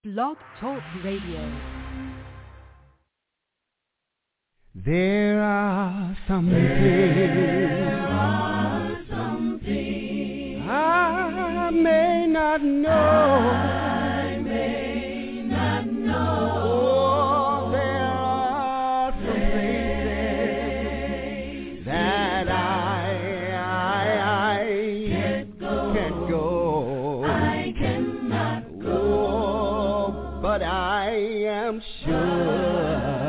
Blog Talk Radio. There are some things I may not know. Oh, there are some places that I can't go. I cannot go. Oh, but I am sure.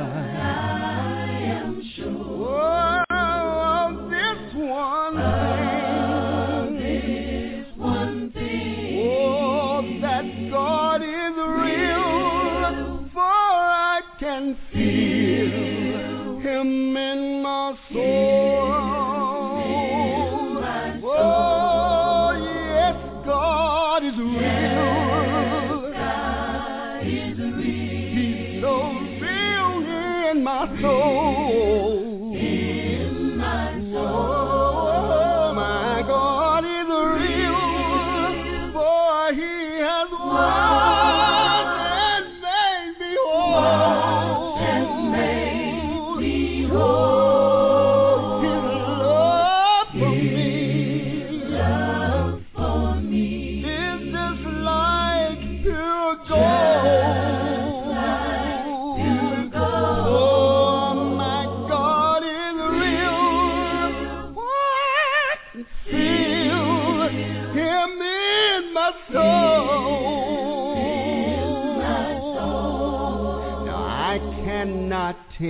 I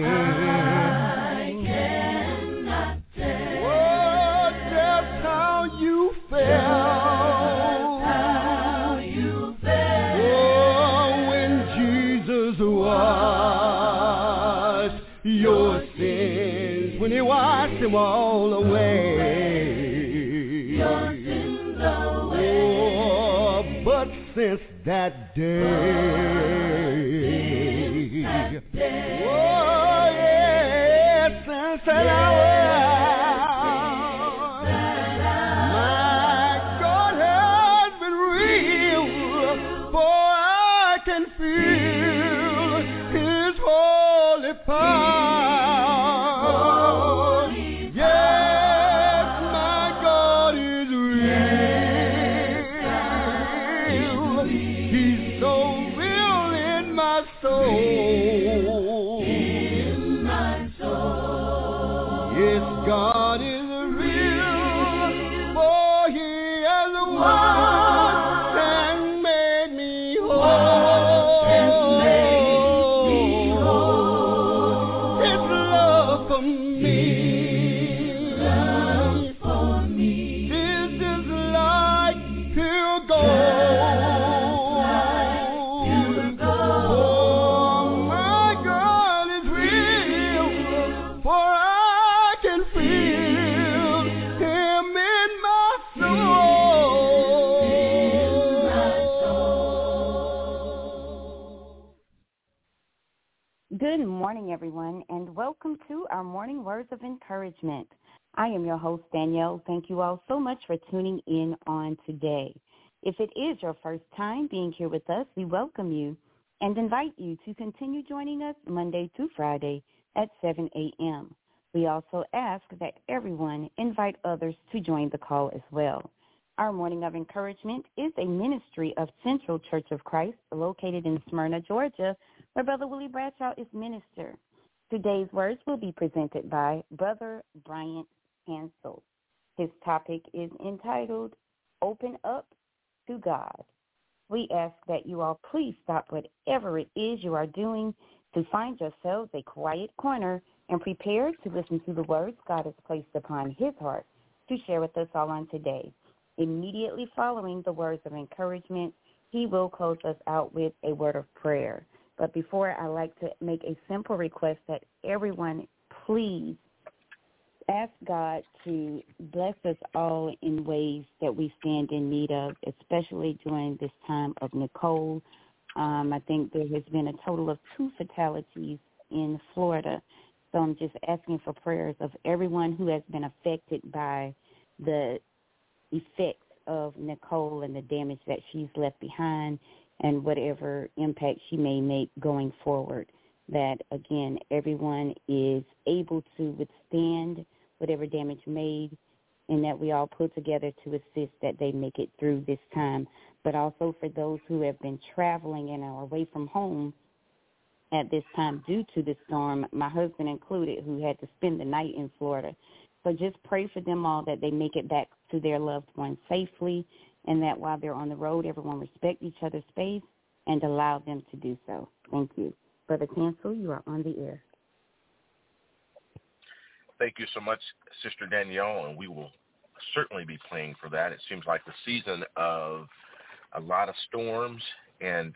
cannot tell. Oh, just how you felt. Oh, when Jesus washed your sins, when He washed them all away. Your sins away. Oh, but since that day. Said I my God has been real, for I can feel His holy power. Yes, my God is real. He's so real in my soul. God is real, for He has washed and made me whole. His love for me, this is like pure gold. Oh, my God is real, for I can feel Him in my soul. Good morning, everyone, and welcome to our Morning Words of Encouragement. I am your host, Danielle. Thank you all so much for tuning in on today. If it is your first time being here with us, we welcome you and invite you to continue joining us Monday through Friday at 7 a.m. We also ask that everyone invite others to join the call as well. Our Morning of Encouragement is a ministry of Central Church of Christ located in Smyrna, Georgia, where Brother Willie Bradshaw is minister. Today's words will be presented by Brother Bryant Hansel. His topic is entitled, Open Up to God. We ask that you all please stop whatever it is you are doing to find yourselves a quiet corner and prepare to listen to the words God has placed upon His heart to share with us all on today. Immediately following the words of encouragement, He will close us out with a word of prayer. But before, I'd like to make a simple request that everyone please ask God to bless us all in ways that we stand in need of, especially during this time of Nicole. I think there has been a total of 2 fatalities in Florida. So I'm just asking for prayers of everyone who has been affected by the effects of Nicole and the damage that she's left behind. and whatever impact she may make going forward, that, again, everyone is able to withstand whatever damage made, and that we all pull together to assist that they make it through this time. But also for those who have been traveling and are away from home at this time due to the storm, my husband included, who had to spend the night in Florida. So just pray for them all that they make it back to their loved ones safely, and that while they're on the road, everyone respect each other's space and allow them to do so. Thank you. Brother Cancel, you are on the air. Thank you so much, Sister Danielle, and we will certainly be praying for that. It seems like the season of a lot of storms, and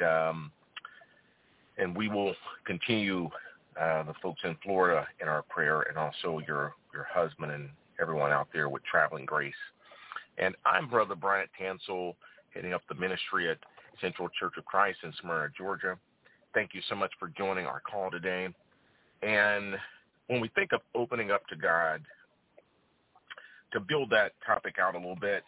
we will continue the folks in Florida in our prayer, and also your husband and everyone out there with traveling grace. And I'm Brother Bryant Tansel, heading up the ministry at Central Church of Christ in Smyrna, Georgia. Thank you so much for joining our call today. And when we think of opening up to God, to build that topic out a little bit,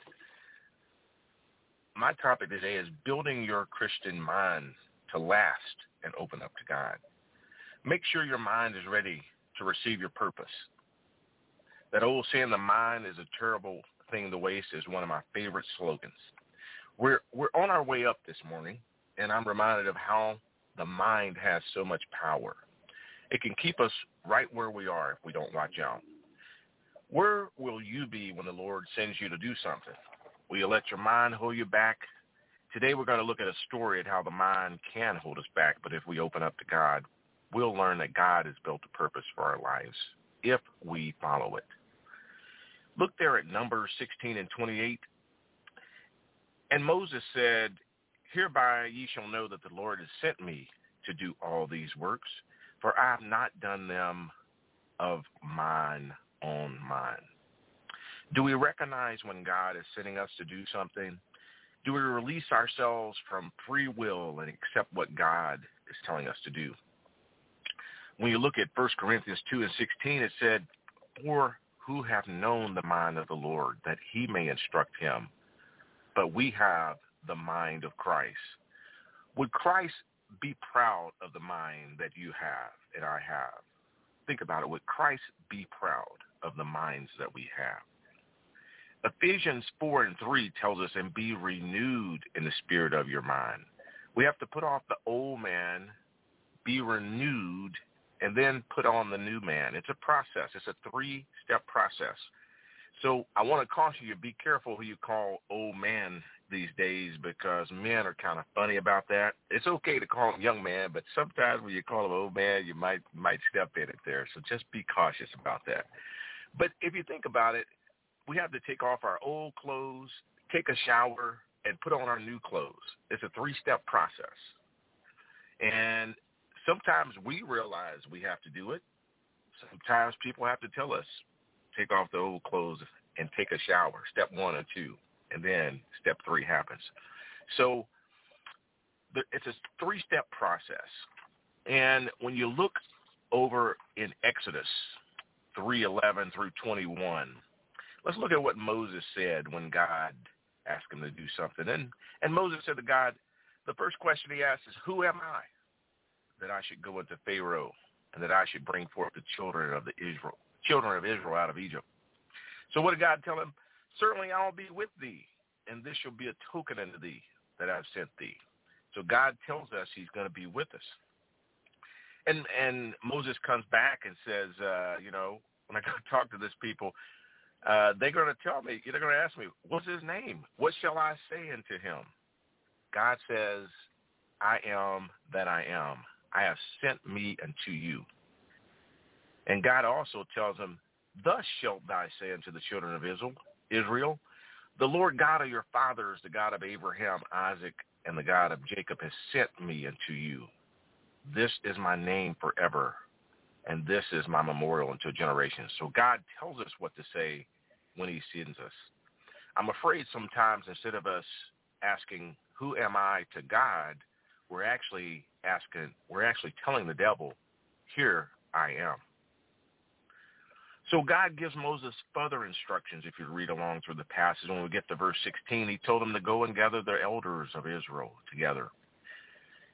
my topic today is building your Christian mind to last and open up to God. Make sure your mind is ready to receive your purpose. That old saying, the mind is a terrible thing to waste, is one of my favorite slogans. We're on our way up this morning, and I'm reminded of how the mind has so much power. It can keep us right where we are if we don't watch out. Where will you be when the Lord sends you to do something? Will you let your mind hold you back? Today we're going to look at a story at how the mind can hold us back, but if we open up to God, we'll learn that God has built a purpose for our lives if we follow it. Look there at Numbers 16 and 28. And Moses said, hereby ye shall know that the Lord has sent me to do all these works, for I have not done them of mine own mind. Do we recognize when God is sending us to do something? Do we release ourselves from free will and accept what God is telling us to do? When you look at 1 Corinthians 2 and 16, it said, for who have known the mind of the Lord, that he may instruct him? But we have the mind of Christ. Would Christ be proud of the mind that you have and I have? Think about it. Would Christ be proud of the minds that we have? Ephesians 4 and 3 tells us, and be renewed in the spirit of your mind. We have to put off the old man, be renewed, and then put on the new man. It's a process. It's a 3-step process. So I want to caution you, be careful who you call old man these days, because men are kind of funny about that. It's okay to call him young man, but sometimes when you call him old man, you might step in it there. So just be cautious about that. But if you think about it, we have to take off our old clothes, take a shower, and put on our new clothes. It's a 3-step process. And sometimes we realize we have to do it. Sometimes people have to tell us, take off the old clothes and take a shower, step 1 or 2, and then step 3 happens. So it's a 3-step process. And when you look over in Exodus 3:11 through 21, let's look at what Moses said when God asked him to do something. And Moses said to God, the first question he asked is, who am I that I should go into Pharaoh and that I should bring forth the children of Israel out of Egypt? So what did God tell him? Certainly I will be with thee, and this shall be a token unto thee that I have sent thee. So God tells us he's going to be with us. And Moses comes back and says, when I go talk to this people, they're going to tell me, they're going to ask me, what's his name? What shall I say unto him? God says, I am that I am. I have sent me unto you. And God also tells him, thus shalt thou say unto the children of Israel, the Lord God of your fathers, the God of Abraham, Isaac, and the God of Jacob has sent me unto you. This is my name forever, and this is my memorial unto generations. So God tells us what to say when he sends us. I'm afraid sometimes instead of us asking, who am I to God, we're actually telling the devil, here I am. So God gives Moses further instructions if you read along through the passage. When we get to verse 16, he told him to go and gather the elders of Israel together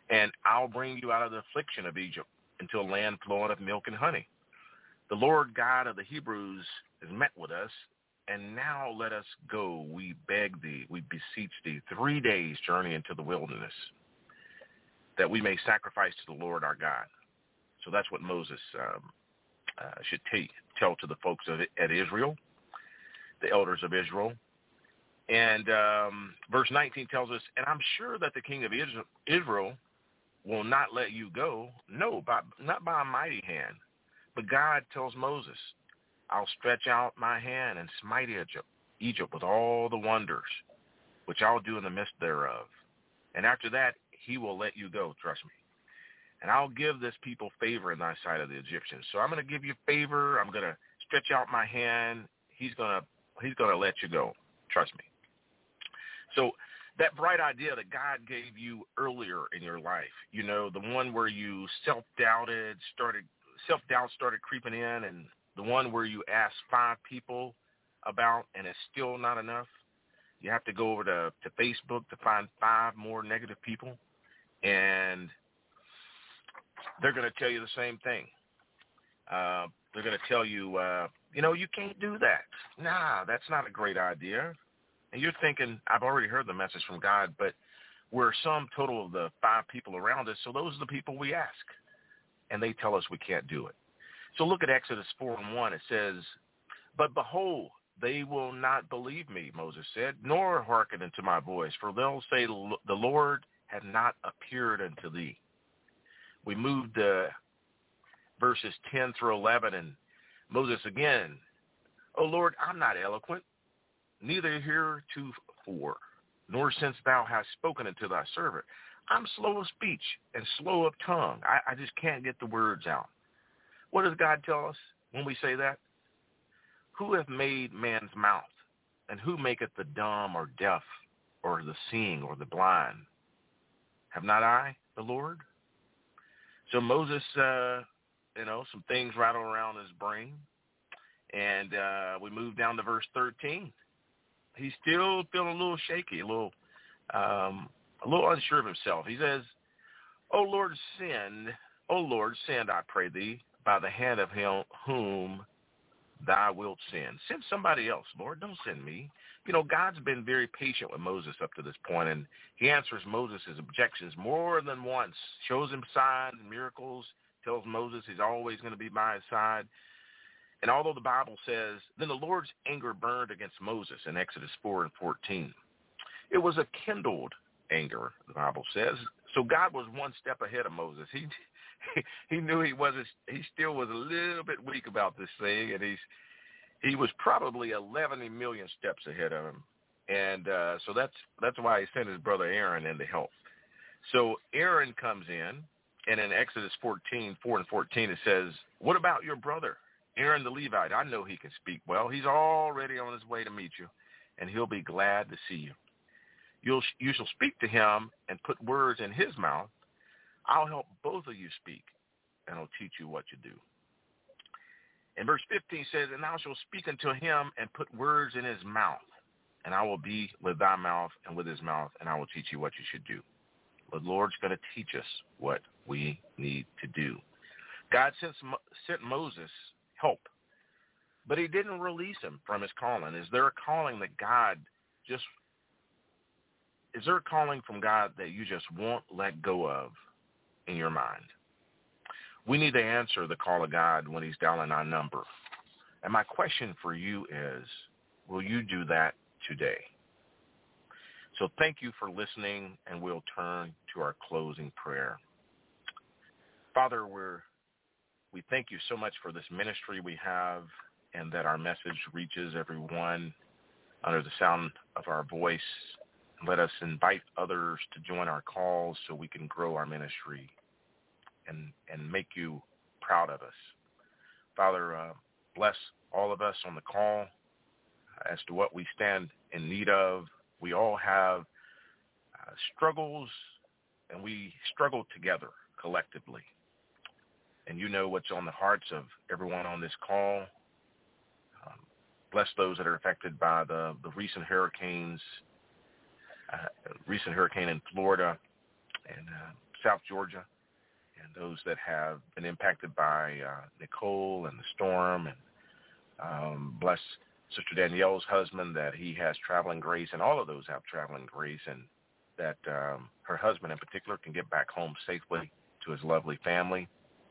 and I'll bring you out of the affliction of Egypt into a land flowing of milk and honey. The Lord God of the Hebrews has met with us, and now let us go, we beg thee, we beseech thee, 3 days' journey into the wilderness, that we may sacrifice to the Lord our God. So that's what Moses should tell to the folks at Israel, the elders of Israel. And verse 19 tells us, and I'm sure that the king of Israel will not let you go, no, not by a mighty hand. But God tells Moses, I'll stretch out my hand and smite Egypt with all the wonders, which I'll do in the midst thereof. And after that, he will let you go, trust me. And I'll give this people favor in thy sight of the Egyptians. So I'm going to give you favor. I'm going to stretch out my hand. He's going to let you go, trust me. So that bright idea that God gave you earlier in your life, you know, the one where you self-doubt started creeping in, and the one where you asked 5 people about and it's still not enough. You have to go over to Facebook to find 5 more negative people, and they're going to tell you the same thing. They're going to tell you, you can't do that. Nah, that's not a great idea. And you're thinking, I've already heard the message from God, but we're sum total of the 5 people around us, so those are the people we ask. And they tell us we can't do it. So look at Exodus 4:1. It says, but behold, they will not believe me, Moses said, nor hearken unto my voice, for they'll say, the Lord hath not appeared unto thee. We moved verses 10 through 11, and Moses again, O Lord, I'm not eloquent, neither heretofore, nor since thou hast spoken unto thy servant. I'm slow of speech and slow of tongue. I just can't get the words out. What does God tell us when we say that? Who hath made man's mouth, and who maketh the dumb or deaf, or the seeing or the blind? Have not I, the Lord? So Moses, some things rattle around his brain, and we move down to verse 13. He's still feeling a little shaky, a little unsure of himself. He says, O Lord, send, I pray thee, by the hand of him whom thou wilt send. Send somebody else, Lord. Don't send me. God's been very patient with Moses up to this point, and he answers Moses' objections more than once, shows him signs and miracles, tells Moses he's always going to be by his side. And although the Bible says, then the Lord's anger burned against Moses in Exodus 4:14. It was a kindled anger, the Bible says. So God was one step ahead of Moses. He knew he still was a little bit weak about this thing, and he was probably 11 million steps ahead of him. And so that's why he sent his brother Aaron in to help. So Aaron comes in, and in Exodus 4:14, it says, what about your brother, Aaron the Levite? I know he can speak well. He's already on his way to meet you, and he'll be glad to see you. You shall speak to him and put words in his mouth. I'll help both of you speak, and I'll teach you what to do. And verse 15 says, and thou shalt speak unto him and put words in his mouth, and I will be with thy mouth and with his mouth, and I will teach you what you should do. The Lord's going to teach us what we need to do. God sent Moses help, but he didn't release him from his calling. Is there a calling from God that you just won't let go of in your mind? We need to answer the call of God when he's dialing our number. And my question for you is, will you do that today? So thank you for listening, and we'll turn to our closing prayer. Father, we thank you so much for this ministry we have, and that our message reaches everyone under the sound of our voice. Let us invite others to join our calls so we can grow our ministry and make you proud of us. Father, bless all of us on the call as to what we stand in need of. We all have struggles, and we struggle together collectively. And you know what's on the hearts of everyone on this call. Bless those that are affected by the recent hurricanes, recent hurricane in Florida, and South Georgia, and those that have been impacted by Nicole and the storm, and bless Sister Danielle's husband that he has traveling grace, and all of those have traveling grace, and that her husband in particular can get back home safely to his lovely family.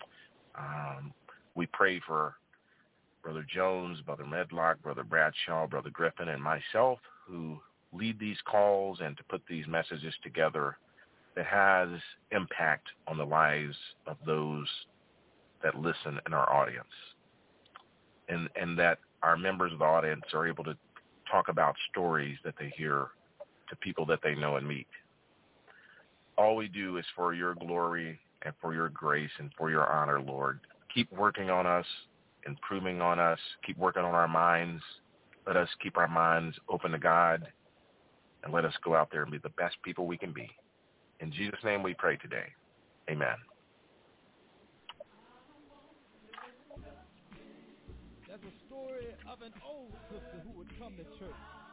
We pray for Brother Jones, Brother Medlock, Brother Bradshaw, Brother Griffin, and myself who lead these calls and to put these messages together that has impact on the lives of those that listen in our audience. And that our members of the audience are able to talk about stories that they hear to people that they know and meet. All we do is for your glory and for your grace and for your honor, Lord. Keep working on us, improving on us, keep working on our minds. Let us keep our minds open to God, and let us go out there and be the best people we can be. In Jesus' name we pray today. Amen. There's a story of an old sister who would come to church